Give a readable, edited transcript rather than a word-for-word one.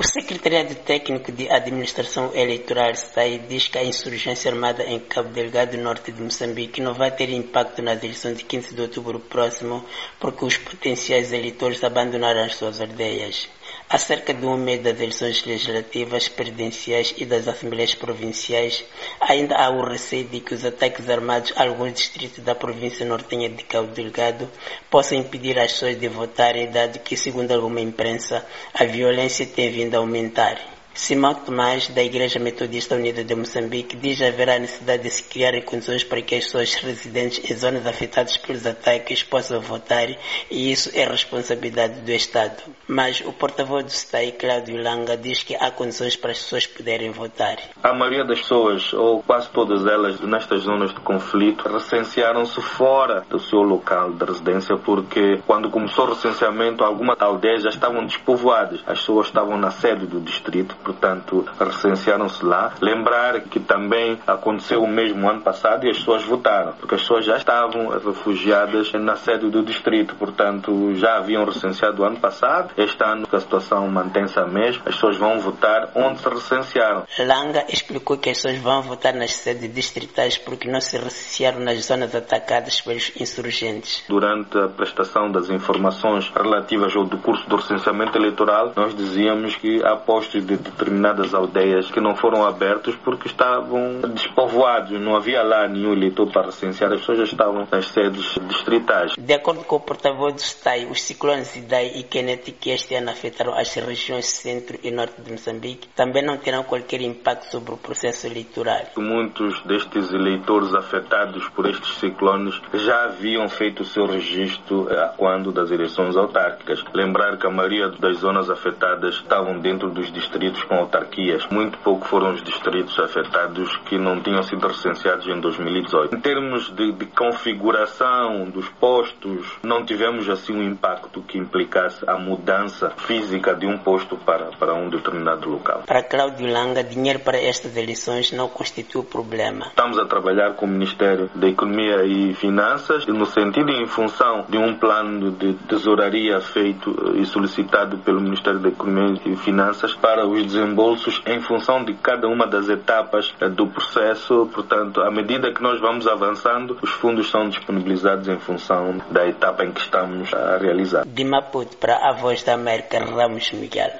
Secretariado Técnico de Administração Eleitoral SAI diz que a insurgência armada em Cabo Delgado, norte de Moçambique, não vai ter impacto nas eleições de 15 de outubro próximo, porque os potenciais eleitores abandonaram as suas aldeias. Há cerca de um mês das eleições legislativas, presidenciais e das assembleias provinciais, ainda há o receio de que os ataques armados a alguns distritos da província nortenha de Cabo Delgado possam impedir as pessoas de votarem, dado que, segundo alguma imprensa, a violência tem vindo a aumentar. Simão Tomás, da Igreja Metodista Unida de Moçambique, diz haver a necessidade de se criarem condições para que as pessoas residentes em zonas afetadas pelos ataques possam votar, e isso é responsabilidade do Estado. Mas o porta-voz do STAI, Cláudio Langa, diz que há condições para as pessoas poderem votar. A maioria das pessoas, ou quase todas elas, nestas zonas de conflito, recensearam-se fora do seu local de residência, porque quando começou o recenseamento, algumas aldeias já estavam despovoadas. As pessoas estavam na sede do distrito, portanto, recensearam-se lá. Lembrar que também aconteceu o mesmo ano passado e as pessoas votaram, porque as pessoas já estavam refugiadas na sede do distrito, portanto, já haviam recenseado o ano passado. Este ano a situação mantém-se a mesma, as pessoas vão votar onde se recensearam. Langa explicou que as pessoas vão votar nas sedes distritais porque não se recensearam nas zonas atacadas pelos insurgentes. Durante a prestação das informações relativas ao decurso do recenseamento eleitoral, nós dizíamos que há postos de determinadas aldeias que não foram abertos porque estavam despovoados, não havia lá nenhum eleitor para recensear, as pessoas já estavam nas sedes distritais. De acordo com o porta-voz do STAI, os ciclones Idai e Kenneth, que este ano afetaram as regiões centro e norte de Moçambique, também não terão qualquer impacto sobre o processo eleitoral. Muitos destes eleitores afetados por estes ciclones já haviam feito o seu registro quando das eleições autárquicas. Lembrar que a maioria das zonas afetadas estavam dentro dos distritos com autarquias. Muito pouco foram os distritos afetados que não tinham sido recenseados em 2018. Em termos de configuração dos postos, não tivemos assim um impacto que implicasse a mudança física de um posto para um determinado local. Para Cláudio Langa, dinheiro para estas eleições não constitui problema. Estamos a trabalhar com o Ministério da Economia e Finanças no sentido e em função de um plano de tesouraria feito e solicitado pelo Ministério da Economia e Finanças para os desembolsos em função de cada uma das etapas do processo. Portanto, à medida que nós vamos avançando, os fundos são disponibilizados em função da etapa em que estamos a realizar. De Maputo para a Voz da América, Ramos Miguel.